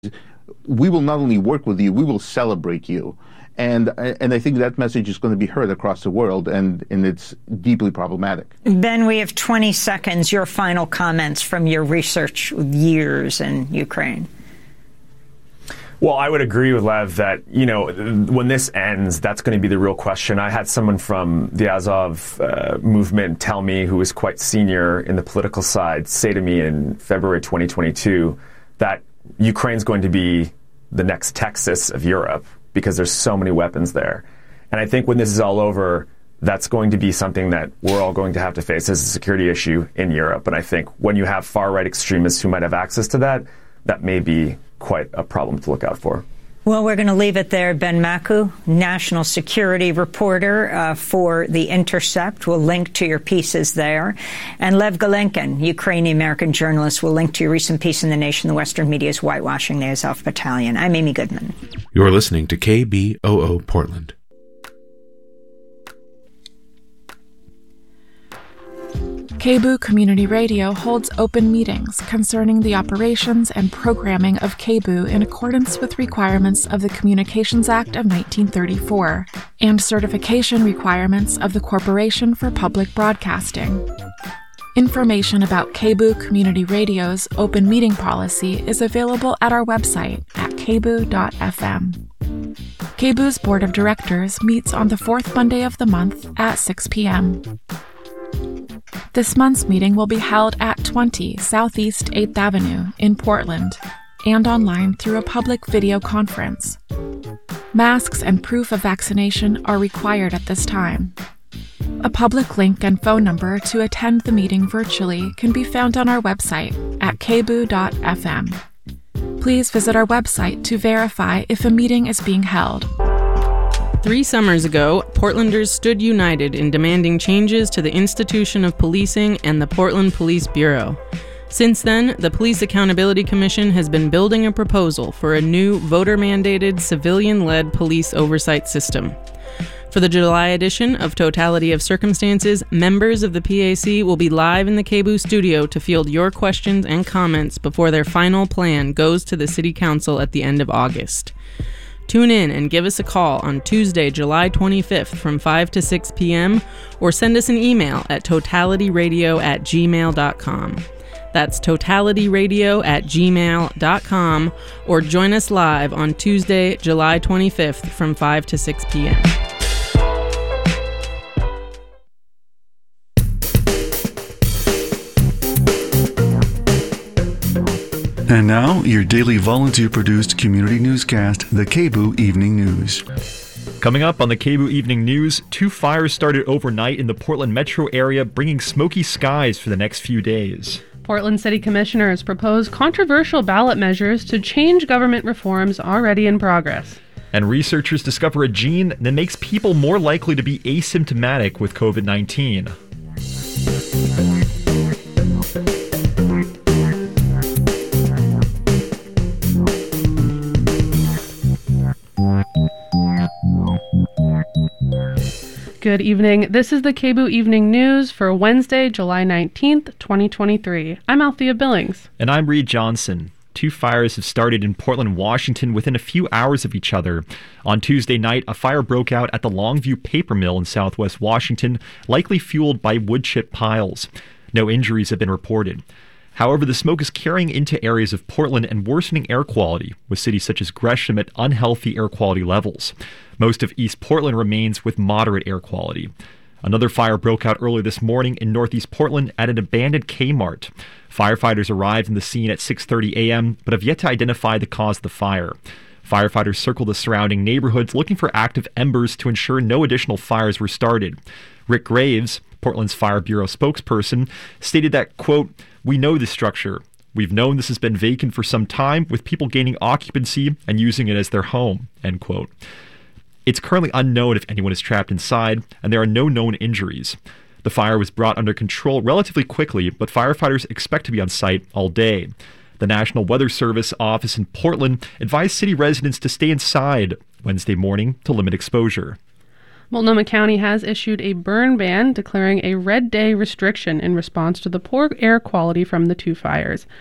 we will not only work with you, we will celebrate you. And I think that message is going to be heard across the world, and it's deeply problematic. Ben, we have 20 seconds. Your final comments from your research years in Ukraine. Well, I would agree with Lev that, when this ends, that's going to be the real question. I had someone from the Azov movement tell me, who was quite senior in the political side, say to me in February 2022 that Ukraine's going to be the next Texas of Europe because there's so many weapons there. And I think when this is all over, that's going to be something that we're all going to have to face as a security issue in Europe. And I think when you have far-right extremists who might have access to that, that may be quite a problem to look out for. Well, we're going to leave it there. Ben Makuch, national security reporter for The Intercept. We'll link to your pieces there. And Lev Golenkin, Ukrainian-American journalist, will link to your recent piece in The Nation, the Western media's whitewashing the Azov Battalion. I'm Amy Goodman. You're listening to KBOO Portland. KBOO Community Radio holds open meetings concerning the operations and programming of KBOO in accordance with requirements of the Communications Act of 1934 and certification requirements of the Corporation for Public Broadcasting. Information about KBOO Community Radio's open meeting policy is available at our website at kboo.fm. KBOO's Board of Directors meets on the fourth Monday of the month at 6 p.m. This month's meeting will be held at 20 Southeast 8th Avenue in Portland and online through a public video conference. Masks and proof of vaccination are required at this time. A public link and phone number to attend the meeting virtually can be found on our website at kboo.fm. Please visit our website to verify if a meeting is being held. 3 summers ago, Portlanders stood united in demanding changes to the institution of policing and the Portland Police Bureau. Since then, the Police Accountability Commission has been building a proposal for a new voter-mandated, civilian-led police oversight system. For the July edition of Totality of Circumstances, members of the PAC will be live in the KBOO studio to field your questions and comments before their final plan goes to the City Council at the end of August. Tune in and give us a call on Tuesday, July 25th from 5 to 6 p.m. or send us an email at totalityradio@gmail.com. That's totalityradio@gmail.com, or join us live on Tuesday, July 25th from 5 to 6 p.m. And now, your daily volunteer-produced community newscast, the KBOO Evening News. Coming up on the KBOO Evening News, 2 fires started overnight in the Portland metro area, bringing smoky skies for the next few days. Portland City Commissioners propose controversial ballot measures to change government reforms already in progress. And researchers discover a gene that makes people more likely to be asymptomatic with COVID-19. Good evening. This is the KBOO Evening News for Wednesday, July 19th, 2023. I'm Althea Billings. And I'm Reed Johnson. 2 fires have started in Portland, Washington within a few hours of each other. On Tuesday night, a fire broke out at the Longview Paper Mill in southwest Washington, likely fueled by wood chip piles. No injuries have been reported. However, the smoke is carrying into areas of Portland and worsening air quality, with cities such as Gresham at unhealthy air quality levels. Most of East Portland remains with moderate air quality. Another fire broke out early this morning in northeast Portland at an abandoned Kmart. Firefighters arrived in the scene at 6:30 a.m., but have yet to identify the cause of the fire. Firefighters circled the surrounding neighborhoods looking for active embers to ensure no additional fires were started. Rick Graves, Portland's Fire Bureau spokesperson, stated that, quote, "We know this structure. We've known this has been vacant for some time, with people gaining occupancy and using it as their home," end quote. It's currently unknown if anyone is trapped inside, and there are no known injuries. The fire was brought under control relatively quickly, but firefighters expect to be on site all day. The National Weather Service office in Portland advised city residents to stay inside Wednesday morning to limit exposure. Multnomah County has issued a burn ban, declaring a red day restriction in response to the poor air quality from the 2 fires.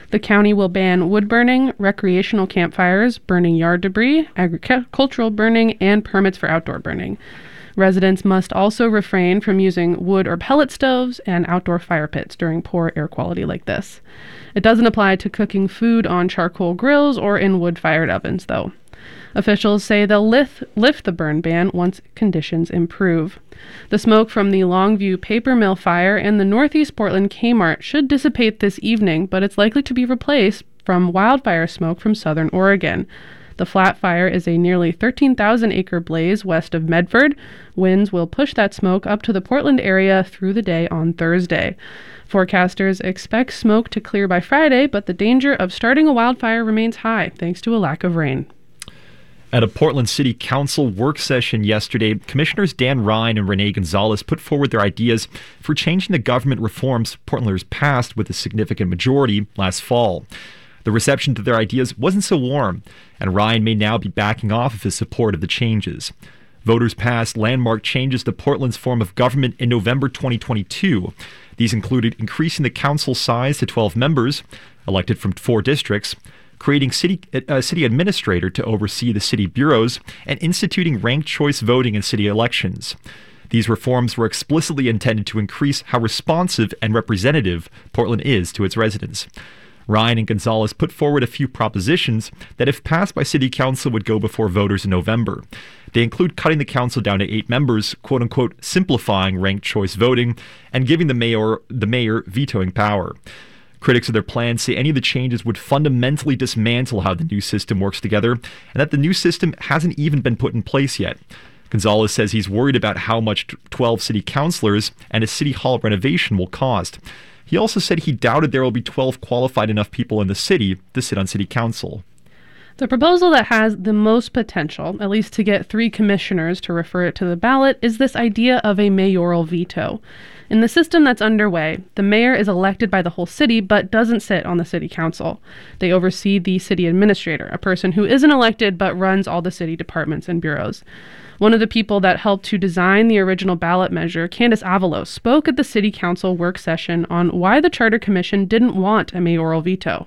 The county will ban wood burning, recreational campfires, burning yard debris, agricultural burning, and permits for outdoor burning. Residents must also refrain from using wood or pellet stoves and outdoor fire pits during poor air quality like this. It doesn't apply to cooking food on charcoal grills or in wood-fired ovens, though. Officials say they'll lift the burn ban once conditions improve. The smoke from the Longview paper mill fire and the Northeast Portland Kmart should dissipate this evening, but it's likely to be replaced from wildfire smoke from southern Oregon. The Flat Fire is a nearly 13,000-acre blaze west of Medford. Winds will push that smoke up to the Portland area through the day on Thursday. Forecasters expect smoke to clear by Friday, but the danger of starting a wildfire remains high thanks to a lack of rain. At a Portland City Council work session yesterday, Commissioners Dan Ryan and Renee Gonzalez put forward their ideas for changing the government reforms Portlanders passed with a significant majority last fall. The reception to their ideas wasn't so warm, and Ryan may now be backing off of his support of the changes. Voters passed landmark changes to Portland's form of government in November 2022. These included increasing the council size to 12 members, elected from 4 districts, creating a city administrator to oversee the city bureaus, and instituting ranked choice voting in city elections. These reforms were explicitly intended to increase how responsive and representative Portland is to its residents. Ryan and Gonzalez put forward a few propositions that, if passed by City Council, would go before voters in November. They include cutting the council down to 8 members, quote-unquote, simplifying ranked choice voting, and giving the mayor vetoing power. Critics of their plans say any of the changes would fundamentally dismantle how the new system works together, and that the new system hasn't even been put in place yet. Gonzalez says he's worried about how much 12 city councilors and a city hall renovation will cost. He also said he doubted there will be 12 qualified enough people in the city to sit on city council. The proposal that has the most potential, at least to get 3 commissioners to refer it to the ballot, is this idea of a mayoral veto. In the system that's underway, the mayor is elected by the whole city but doesn't sit on the city council. They oversee the city administrator, a person who isn't elected but runs all the city departments and bureaus. One of the people that helped to design the original ballot measure, Candace Avalos, spoke at the city council work session on why the Charter Commission didn't want a mayoral veto.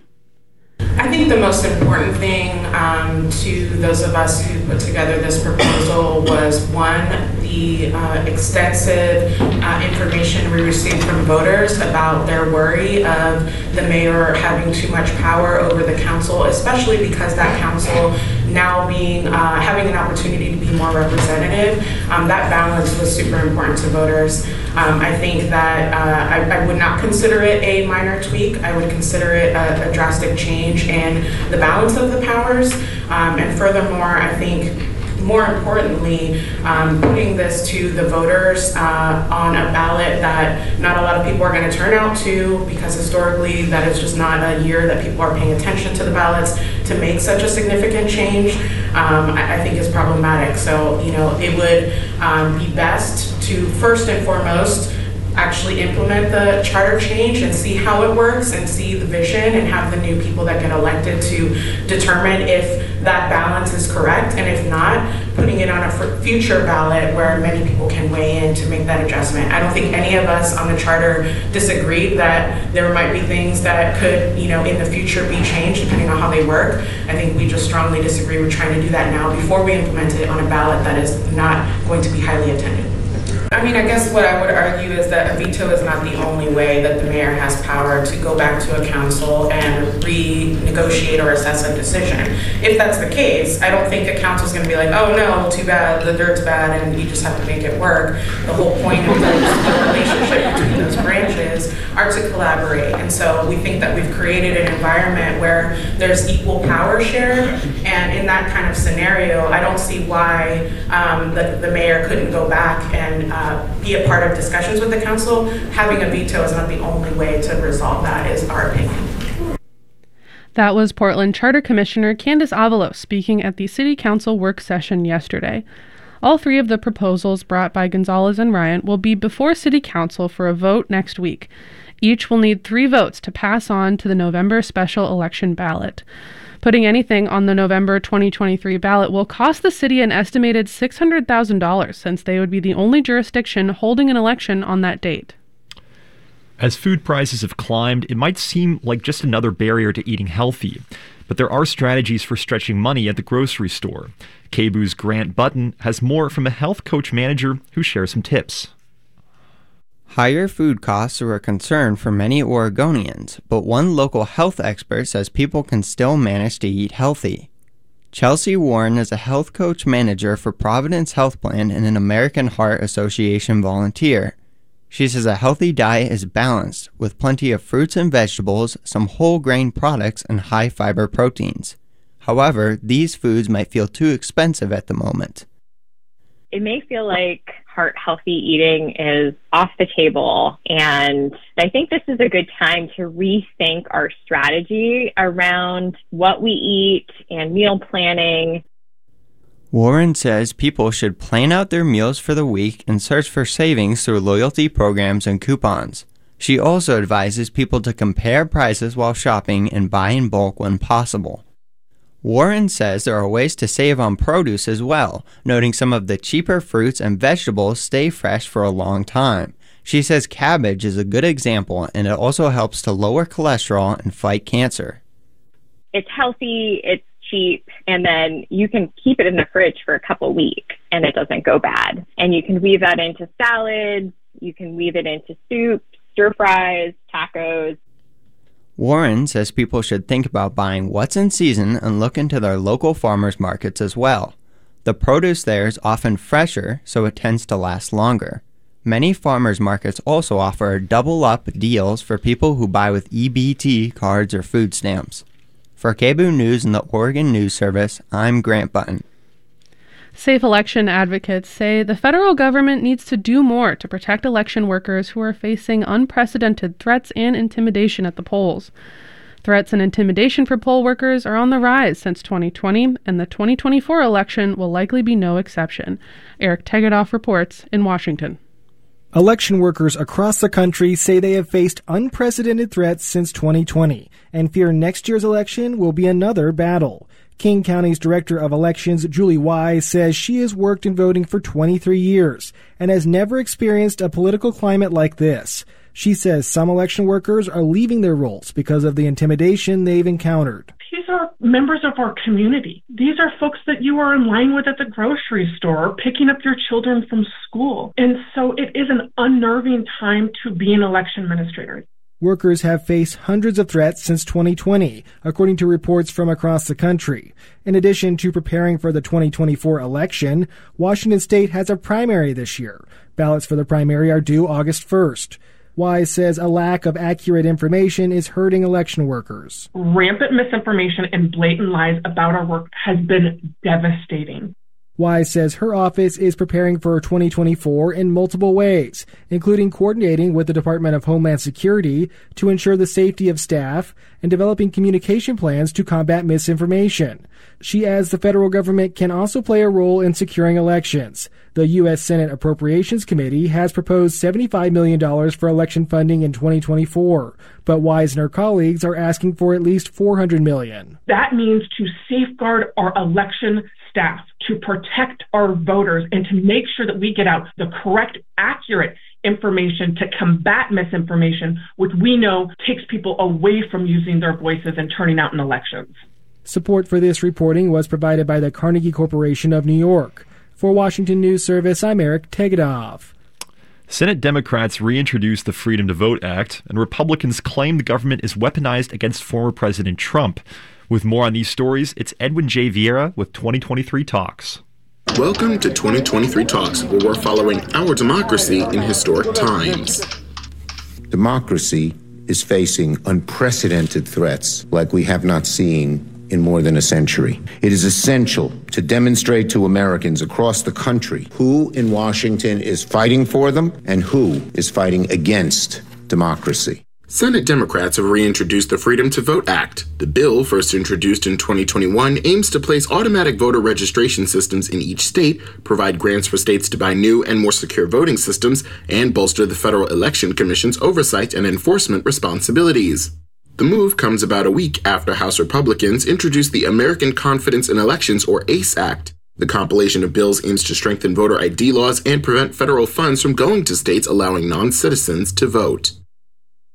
I think the most important thing to those of us who put together this proposal was, one, the extensive information we received from voters about their worry of the mayor having too much power over the council, especially because that council now being having an opportunity to be more representative. That balance was super important to voters. I think that I would not consider it a minor tweak. I would consider it a drastic change in the balance of the powers. And furthermore, I think more importantly, putting this to the voters on a ballot that not a lot of people are going to turn out to, because historically that is just not a year that people are paying attention to the ballots, to make such a significant change, I think is problematic. So, it would be best to first and foremost actually implement the charter change and see how it works and see the vision and have the new people that get elected to determine if that balance is correct, and if not, putting it on a future ballot where many people can weigh in to make that adjustment. I don't think any of us on the charter disagreed that there might be things that could, in the future be changed depending on how they work. I think we just strongly disagree with trying to do that now before we implement it on a ballot that is not going to be highly attended. I guess what I would argue is that a veto is not the only way that the mayor has power to go back to a council and renegotiate or assess a decision. If that's the case, I don't think a council is going to be like, oh no, too bad, the dirt's bad, and you just have to make it work. The whole point of the relationship between those branches are to collaborate. And so we think that we've created an environment where there's equal power shared. And in that kind of scenario, I don't see why the mayor couldn't go back and be a part of discussions with the council. Having a veto is not the only way to resolve that, is our opinion. That was Portland Charter Commissioner Candace Avalos speaking at the City Council work session yesterday. All 3 of the proposals brought by Gonzalez and Ryan will be before City Council for a vote next week. Each will need 3 votes to pass on to the November special election ballot. Putting anything on the November 2023 ballot will cost the city an estimated $600,000, since they would be the only jurisdiction holding an election on that date. As food prices have climbed, it might seem like just another barrier to eating healthy. But there are strategies for stretching money at the grocery store. KBOO's Grant Button has more from a health coach manager who shares some tips. Higher food costs are a concern for many Oregonians, but one local health expert says people can still manage to eat healthy. Chelsea Warren is a health coach manager for Providence Health Plan and an American Heart Association volunteer. She says a healthy diet is balanced, with plenty of fruits and vegetables, some whole grain products, and high fiber proteins. However, these foods might feel too expensive at the moment. It may feel like heart healthy eating is off the table, and I think this is a good time to rethink our strategy around what we eat and meal planning. Warren says people should plan out their meals for the week and search for savings through loyalty programs and coupons. She also advises people to compare prices while shopping and buy in bulk when possible. Warren says there are ways to save on produce as well, noting some of the cheaper fruits and vegetables stay fresh for a long time. She says cabbage is a good example, and it also helps to lower cholesterol and fight cancer. It's healthy, it's cheap, and then you can keep it in the fridge for a couple weeks and it doesn't go bad. And you can weave that into salads, you can weave it into soups, stir fries, tacos. Warren says people should think about buying what's in season and look into their local farmers markets as well. The produce there is often fresher, so it tends to last longer. Many farmers markets also offer double-up deals for people who buy with EBT cards or food stamps. For KBOO News and the Oregon News Service, I'm Grant Button. Safe election advocates say the federal government needs to do more to protect election workers who are facing unprecedented threats and intimidation at the polls. Threats and intimidation for poll workers are on the rise since 2020, and the 2024 election will likely be no exception. Eric Tegedoff reports in Washington. Election workers across the country say they have faced unprecedented threats since 2020 and fear next year's election will be another battle. King County's Director of Elections, Julie Wise, says she has worked in voting for 23 years and has never experienced a political climate like this. She says some election workers are leaving their roles because of the intimidation they've encountered. These are members of our community. These are folks that you are in line with at the grocery store, picking up your children from school. And so it is an unnerving time to be an election administrator. Workers have faced hundreds of threats since 2020, according to reports from across the country. In addition to preparing for the 2024 election, Washington State has a primary this year. Ballots for the primary are due August 1st. Wise says a lack of accurate information is hurting election workers. Rampant misinformation and blatant lies about our work has been devastating. Wise says her office is preparing for 2024 in multiple ways, including coordinating with the Department of Homeland Security to ensure the safety of staff and developing communication plans to combat misinformation. She adds the federal government can also play a role in securing elections. The U.S. Senate Appropriations Committee has proposed $75 million for election funding in 2024, but Wise and her colleagues are asking for at least $400 million. That means to safeguard our election staff, to protect our voters, and to make sure that we get out the correct, accurate information to combat misinformation, which we know takes people away from using their voices and turning out in elections. Support for this reporting was provided by the Carnegie Corporation of New York. For Washington News Service, I'm Eric Tegedoff. Senate Democrats reintroduced the Freedom to Vote Act, and Republicans claim the government is weaponized against former President Trump. With more on these stories, it's Edwin J. Vieira with 2023 Talks. Welcome to 2023 Talks, where we're following our democracy in historic times. Democracy is facing unprecedented threats like we have not seen in more than a century. It is essential to demonstrate to Americans across the country who in Washington is fighting for them and who is fighting against democracy. Senate Democrats have reintroduced the Freedom to Vote Act. The bill, first introduced in 2021, aims to place automatic voter registration systems in each state, provide grants for states to buy new and more secure voting systems, and bolster the Federal Election Commission's oversight and enforcement responsibilities. The move comes about a week after House Republicans introduced the American Confidence in Elections, or ACE Act. The compilation of bills aims to strengthen voter ID laws and prevent federal funds from going to states allowing non-citizens to vote.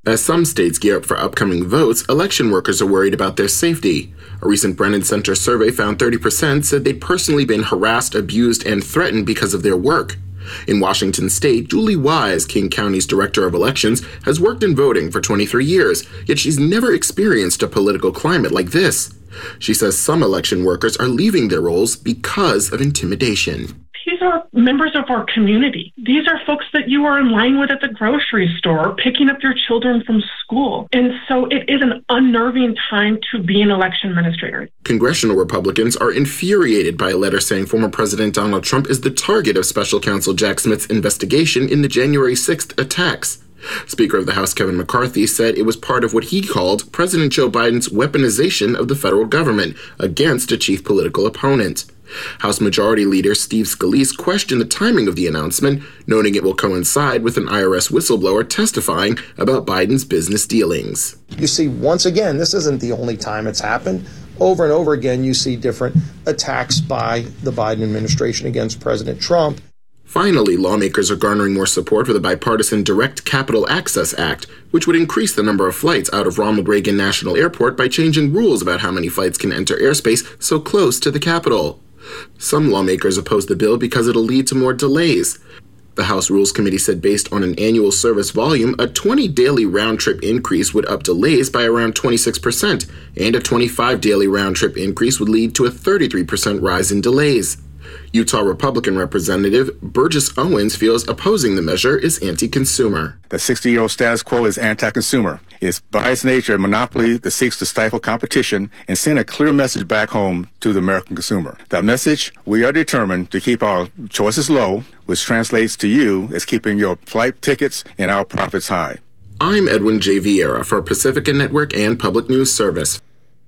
As some states gear up for upcoming votes, election workers are worried about their safety. A recent Brennan Center survey found 30% said they'd personally been harassed, abused, and threatened because of their work. In Washington state, Julie Wise, King County's director of elections, has worked in voting for 23 years, yet she's never experienced a political climate like this. She says some election workers are leaving their roles because of intimidation. These are members of our community. These are folks that you are in line with at the grocery store, picking up your children from school. And so it is an unnerving time to be an election administrator. Congressional Republicans are infuriated by a letter saying former President Donald Trump is the target of Special Counsel Jack Smith's investigation in the January 6th attacks. Speaker of the House Kevin McCarthy said it was part of what he called President Joe Biden's weaponization of the federal government against a chief political opponent. House Majority Leader Steve Scalise questioned the timing of the announcement, noting it will coincide with an IRS whistleblower testifying about Biden's business dealings. You see, once again, this isn't the only time it's happened. Over and over again, you see different attacks by the Biden administration against President Trump. Finally, lawmakers are garnering more support for the bipartisan Direct Capital Access Act, which would increase the number of flights out of Ronald Reagan National Airport by changing rules about how many flights can enter airspace so close to the Capitol. Some lawmakers oppose the bill because it'll lead to more delays. The House Rules Committee said based on an annual service volume, a 20 daily round-trip increase would up delays by around 26%, and a 25 daily round-trip increase would lead to a 33% rise in delays. Utah Republican Representative Burgess Owens feels opposing the measure is anti-consumer. The 60-year-old status quo is anti-consumer. It's by its nature a monopoly that seeks to stifle competition and send a clear message back home to the American consumer. That message, we are determined to keep our choices low, which translates to you as keeping your flight tickets and our profits high. I'm Edwin J. Vieira for Pacifica Network and Public News Service.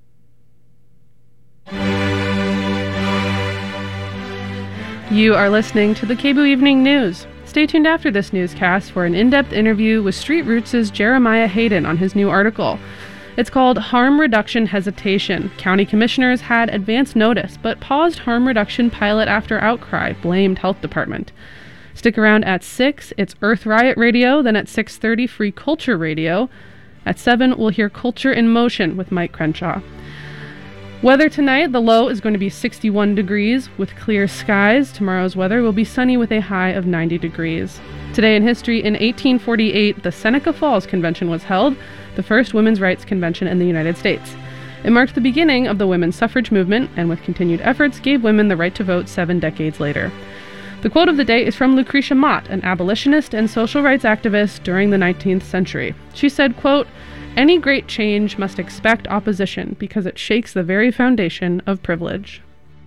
You are listening to the KBOO Evening News. Stay tuned after this newscast for an in-depth interview with Street Roots' Jeremiah Hayden on his new article. It's called Harm Reduction Hesitation. County commissioners had advance notice, but paused harm reduction pilot after outcry, blamed health department. Stick around at 6, it's Earth Riot Radio, then at 6:30, Free Culture Radio. At 7, we'll hear Culture in Motion with Mike Crenshaw. Weather tonight, the low is going to be 61 degrees with clear skies. Tomorrow's weather will be sunny with a high of 90 degrees. Today in history, in 1848, the Seneca Falls Convention was held, the first women's rights convention in the United States. It marked the beginning of the women's suffrage movement, and with continued efforts, gave women the right to vote 7 decades later. The quote of the day is from Lucretia Mott, an abolitionist and social rights activist during the 19th century. She said, quote, "Any great change must expect opposition because it shakes the very foundation of privilege."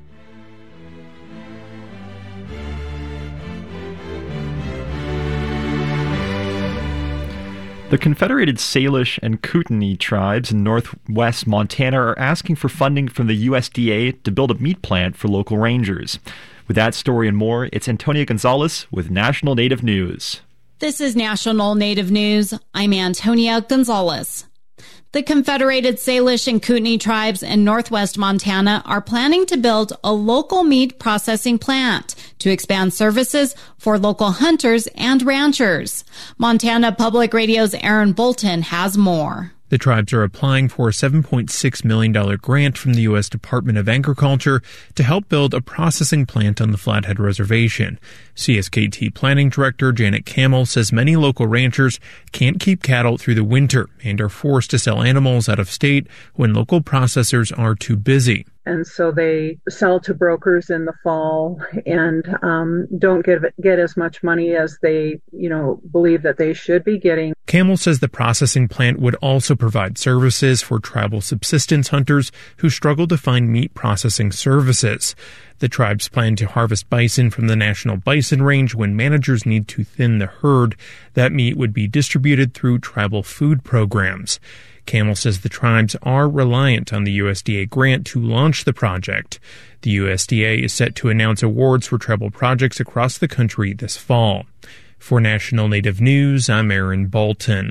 The Confederated Salish and Kootenai tribes in northwest Montana are asking for funding from the USDA to build a meat plant for local rangers. With that story and more, it's Antonia Gonzalez with National Native News. This is National Native News. I'm Antonia Gonzalez. The Confederated Salish and Kootenai tribes in northwest Montana are planning to build a local meat processing plant to expand services for local hunters and ranchers. Montana Public Radio's Aaron Bolton has more. The tribes are applying for a $7.6 million grant from the U.S. Department of Agriculture to help build a processing plant on the Flathead Reservation. CSKT Planning Director Janet Camel says many local ranchers can't keep cattle through the winter and are forced to sell animals out of state when local processors are too busy. And so they sell to brokers in the fall and don't get as much money as they, believe that they should be getting. Camel says the processing plant would also provide services for tribal subsistence hunters who struggle to find meat processing services. The tribes plan to harvest bison from the National Bison Range when managers need to thin the herd. That meat would be distributed through tribal food programs. Camel says the tribes are reliant on the USDA grant to launch the project. The USDA is set to announce awards for tribal projects across the country this fall. For National Native News, I'm Aaron Bolton.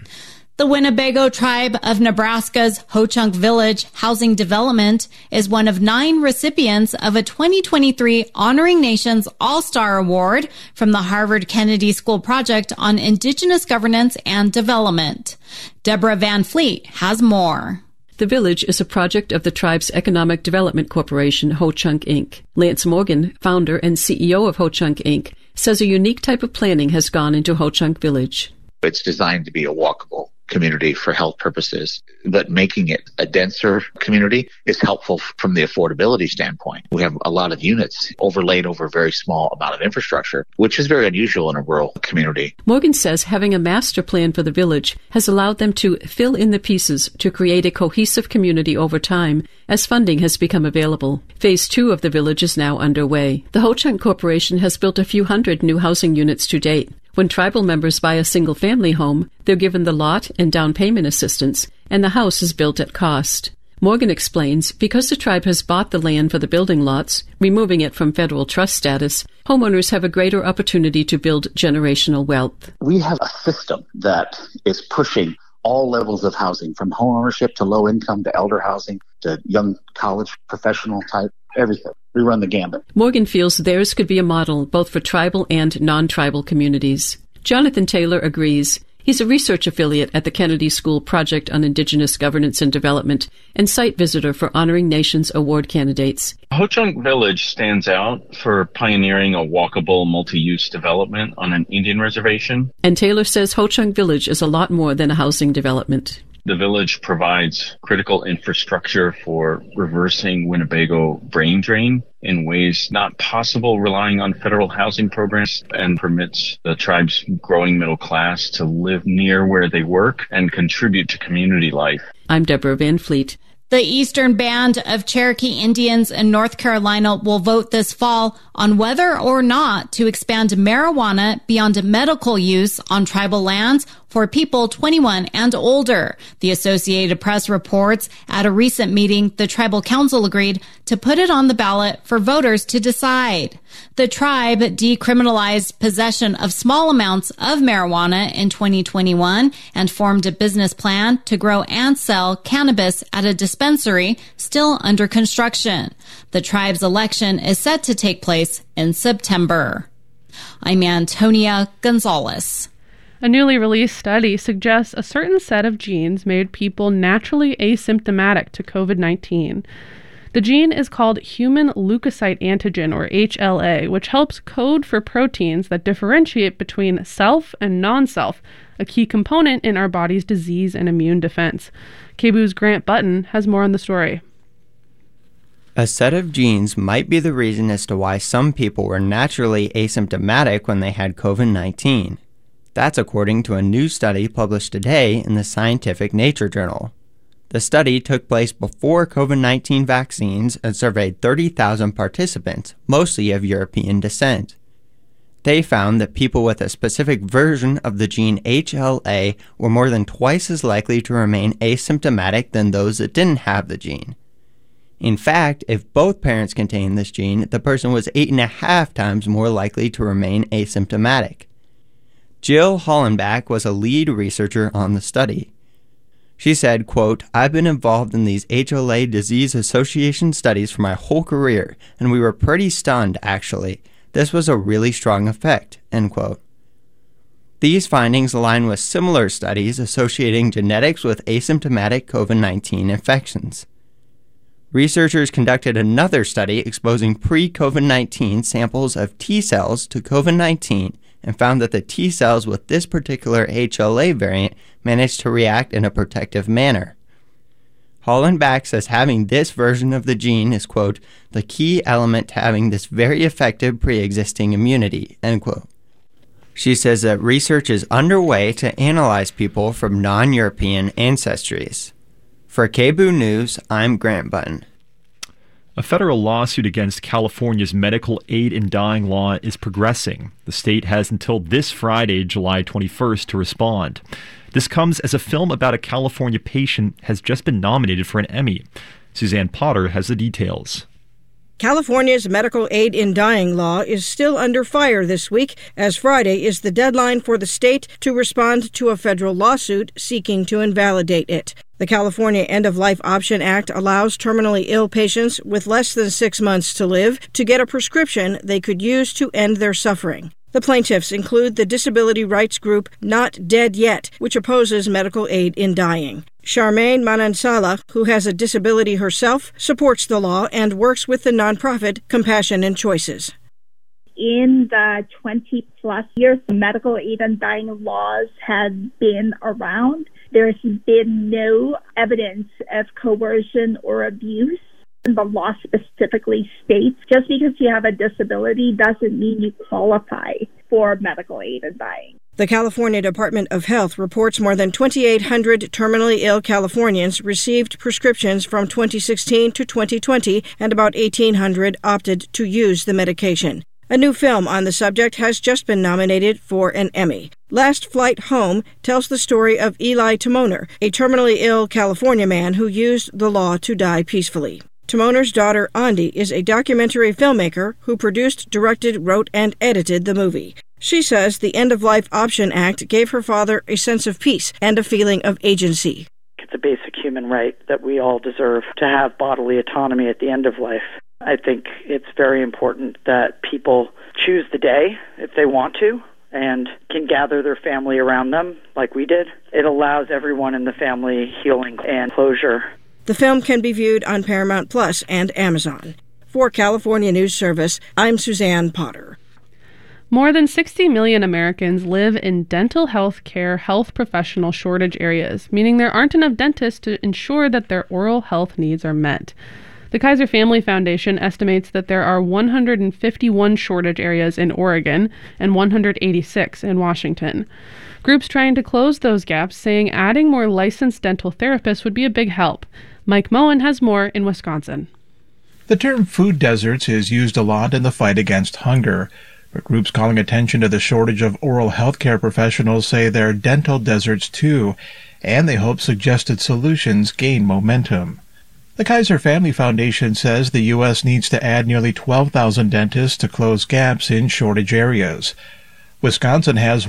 The Winnebago tribe of Nebraska's Ho-Chunk Village Housing Development is one of 9 recipients of a 2023 Honoring Nations All-Star Award from the Harvard Kennedy School Project on Indigenous Governance and Development. Deborah Van Fleet has more. The village is a project of the tribe's Economic Development Corporation, Ho-Chunk Inc. Lance Morgan, founder and CEO of Ho-Chunk Inc., says a unique type of planning has gone into Ho-Chunk Village. It's designed to be a walkable community for health purposes, but making it a denser community is helpful from the affordability standpoint. We have a lot of units overlaid over a very small amount of infrastructure, which is very unusual in a rural community. Morgan says having a master plan for the village has allowed them to fill in the pieces to create a cohesive community over time as funding has become available. Phase 2 of the village is now underway. The Ho-Chunk Corporation has built a few hundred new housing units to date. When tribal members buy a single-family home, they're given the lot and down payment assistance, and the house is built at cost. Morgan explains, because the tribe has bought the land for the building lots, removing it from federal trust status, homeowners have a greater opportunity to build generational wealth. We have a system that is pushing all levels of housing, from homeownership to low income to elder housing to young college professional type, everything. We run the gambit. Morgan feels theirs could be a model both for tribal and non-tribal communities. Jonathan Taylor agrees. He's a research affiliate at the Kennedy School Project on Indigenous Governance and Development and site visitor for Honoring Nations Award candidates. Ho-Chunk Village stands out for pioneering a walkable multi-use development on an Indian reservation. And Taylor says Ho-Chunk Village is a lot more than a housing development. The village provides critical infrastructure for reversing Winnebago brain drain in ways not possible relying on federal housing programs, and permits the tribe's growing middle class to live near where they work and contribute to community life. I'm Deborah Van Fleet. The Eastern Band of Cherokee Indians in North Carolina will vote this fall on whether or not to expand marijuana beyond medical use on tribal lands for people 21 and older. The Associated Press reports at a recent meeting, the tribal council agreed to put it on the ballot for voters to decide. The tribe decriminalized possession of small amounts of marijuana in 2021 and formed a business plan to grow and sell cannabis at a dispensary still under construction. The tribe's election is set to take place in September. I'm Antonia Gonzalez. A newly released study suggests a certain set of genes made people naturally asymptomatic to COVID-19. The gene is called human leukocyte antigen, or HLA, which helps code for proteins that differentiate between self and non-self, a key component in our body's disease and immune defense. KBOO's Grant Button has more on the story. A set of genes might be the reason as to why some people were naturally asymptomatic when they had COVID-19. That's according to a new study published today in the Scientific Nature journal. The study took place before COVID-19 vaccines and surveyed 30,000 participants, mostly of European descent. They found that people with a specific version of the gene HLA were more than twice as likely to remain asymptomatic than those that didn't have the gene. In fact, if both parents contained this gene, the person was 8.5 times more likely to remain asymptomatic. Jill Hollenbach was a lead researcher on the study. She said, quote, "I've been involved in these HLA disease association studies for my whole career, and we were pretty stunned, actually. This was a really strong effect," end quote. These findings align with similar studies associating genetics with asymptomatic COVID-19 infections. Researchers conducted another study exposing pre-COVID-19 samples of T cells to COVID-19 and found that the T cells with this particular HLA variant managed to react in a protective manner. Hollenbach says having this version of the gene is, quote, "the key element to having this very effective pre-existing immunity," end quote. She says that research is underway to analyze people from non-European ancestries. For KBOO News, I'm Grant Button. A federal lawsuit against California's medical aid in dying law is progressing. The state has until this Friday, July 21st, to respond. This comes as a film about a California patient has just been nominated for an Emmy. Suzanne Potter has the details. California's medical aid in dying law is still under fire this week, as Friday is the deadline for the state to respond to a federal lawsuit seeking to invalidate it. The California End-of-Life Option Act allows terminally ill patients with less than 6 months to live to get a prescription they could use to end their suffering. The plaintiffs include the disability rights group Not Dead Yet, which opposes medical aid in dying. Charmaine Manansala, who has a disability herself, supports the law and works with the nonprofit Compassion and Choices. In the 20-plus years, medical aid and dying laws have been around. There's been no evidence of coercion or abuse. The law specifically states just because you have a disability doesn't mean you qualify for medical aid and dying. The California Department of Health reports more than 2,800 terminally ill Californians received prescriptions from 2016 to 2020, and about 1,800 opted to use the medication. A new film on the subject has just been nominated for an Emmy. Last Flight Home tells the story of Eli Timoner, a terminally ill California man who used the law to die peacefully. Timoner's daughter, Andi, is a documentary filmmaker who produced, directed, wrote, and edited the movie. She says the End-of-Life Option Act gave her father a sense of peace and a feeling of agency. It's a basic human right that we all deserve to have bodily autonomy at the end of life. I think it's very important that people choose the day if they want to and can gather their family around them like we did. It allows everyone in the family healing and closure. The film can be viewed on Paramount Plus and Amazon. For California News Service, I'm Suzanne Potter. More than 60 million Americans live in dental health care health professional shortage areas, meaning there aren't enough dentists to ensure that their oral health needs are met. The Kaiser Family Foundation estimates that there are 151 shortage areas in Oregon and 186 in Washington. Groups trying to close those gaps saying adding more licensed dental therapists would be a big help. Mike Moen has more in Wisconsin. The term food deserts is used a lot in the fight against hunger, but groups calling attention to the shortage of oral health care professionals say they're dental deserts too, and they hope suggested solutions gain momentum. The Kaiser Family Foundation says the U.S. needs to add nearly 12,000 dentists to close gaps in shortage areas. Wisconsin has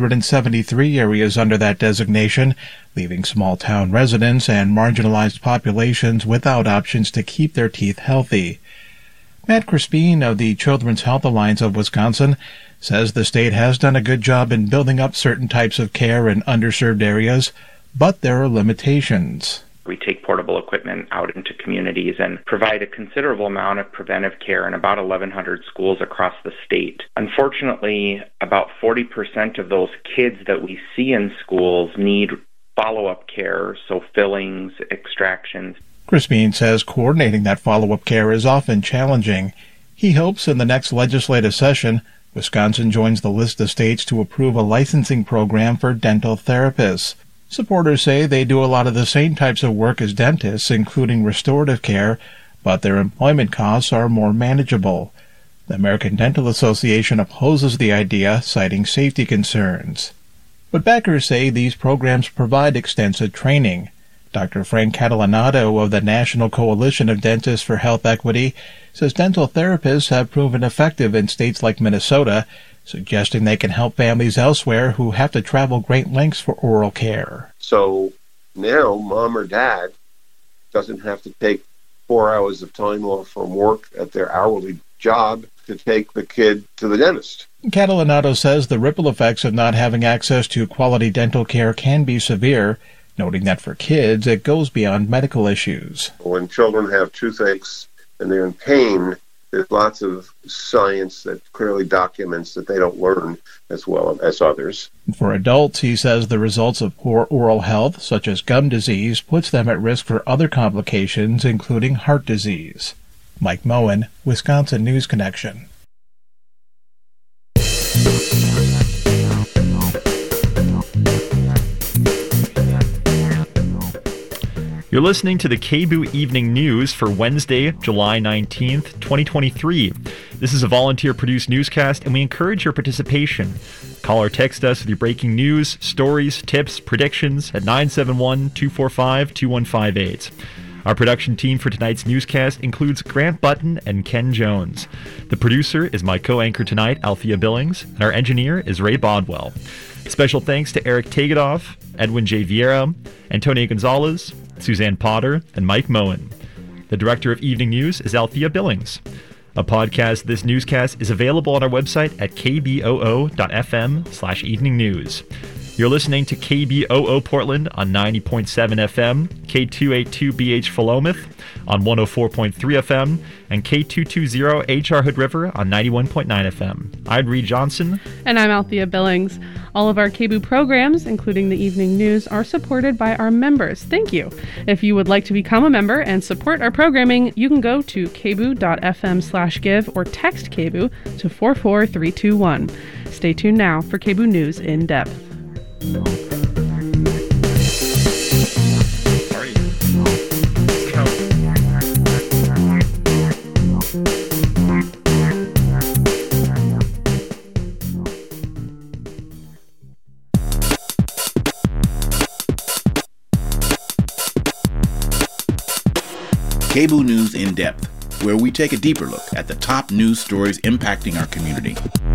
173 areas under that designation, leaving small-town residents and marginalized populations without options to keep their teeth healthy. Matt Crispin of the Children's Health Alliance of Wisconsin says the state has done a good job in building up certain types of care in underserved areas, but there are limitations. We take portable equipment out into communities and provide a considerable amount of preventive care in about 1,100 schools across the state. Unfortunately, about 40% of those kids that we see in schools need follow-up care, so fillings, extractions. Crispin says coordinating that follow-up care is often challenging. He hopes in the next legislative session, Wisconsin joins the list of states to approve a licensing program for dental therapists. Supporters say they do a lot of the same types of work as dentists, including restorative care, but their employment costs are more manageable. The American Dental Association opposes the idea, citing safety concerns. But backers say these programs provide extensive training. Dr. Frank Catalanato of the National Coalition of Dentists for Health Equity says dental therapists have proven effective in states like Minnesota, suggesting they can help families elsewhere who have to travel great lengths for oral care. So now mom or dad doesn't have to take 4 hours of time off from work at their hourly job to take the kid to the dentist. Catalanato says the ripple effects of not having access to quality dental care can be severe, noting that for kids it goes beyond medical issues. When children have toothaches and they're in pain, there's lots of science that clearly documents that they don't learn as well as others. For adults, he says the results of poor oral health, such as gum disease, puts them at risk for other complications, including heart disease. Mike Moen, Wisconsin News Connection. You're listening to the KBOO Evening News for Wednesday, July 19th, 2023. This is a volunteer-produced newscast, and we encourage your participation. Call or text us with your breaking news, stories, tips, predictions at 971-245-2158. Our production team for tonight's newscast includes Grant Button and Ken Jones. The producer is my co-anchor tonight, Althea Billings, and our engineer is Ray Bodwell. Special thanks to Eric Tegedoff, Edwin J. Vieira, Antonio Gonzalez, Suzanne Potter, and Mike Moen. The director of Evening News is Althea Billings. A podcast of this newscast is available on our website at kboo.fm/evening news. You're listening to KBOO Portland on 90.7 FM, K282BH Philomath on 104.3 FM, and K220 HR Hood River on 91.9 FM. I'm Reed Johnson. And I'm Althea Billings. All of our KBOO programs, including the evening news, are supported by our members. Thank you. If you would like to become a member and support our programming, you can go to kboo.fm/give or text KBOO to 44321. Stay tuned now for KBOO News in Depth. KBOO News in Depth, where we take a deeper look at the top news stories impacting our community.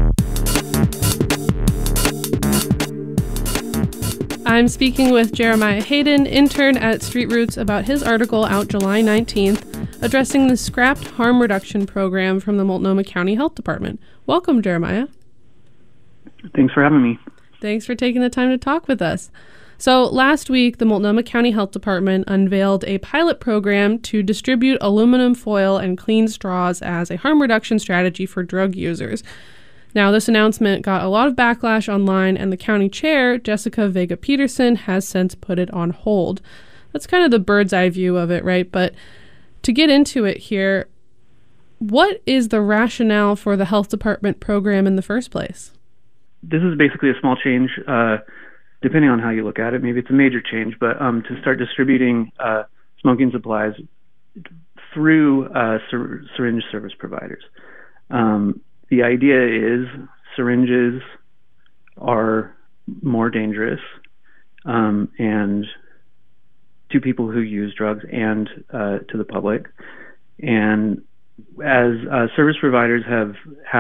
I'm speaking with Jeremiah Hayden, intern at Street Roots, about his article out July 19th addressing the scrapped harm reduction program from the Multnomah County Health Department. Welcome, Jeremiah. Thanks for having me. Thanks for taking the time to talk with us. So last week, the Multnomah County Health Department unveiled a pilot program to distribute aluminum foil and clean straws as a harm reduction strategy for drug users. Now, this announcement got a lot of backlash online, and the county chair, Jessica Vega Peterson, has since put it on hold. That's kind of the bird's eye view of it, right? But to get into it here, what is the rationale for the health department program in the first place? This is basically a small change, depending on how you look at it. Maybe it's a major change, but to start distributing smoking supplies through syringe service providers. The idea is syringes are more dangerous and to people who use drugs and to the public. And as service providers have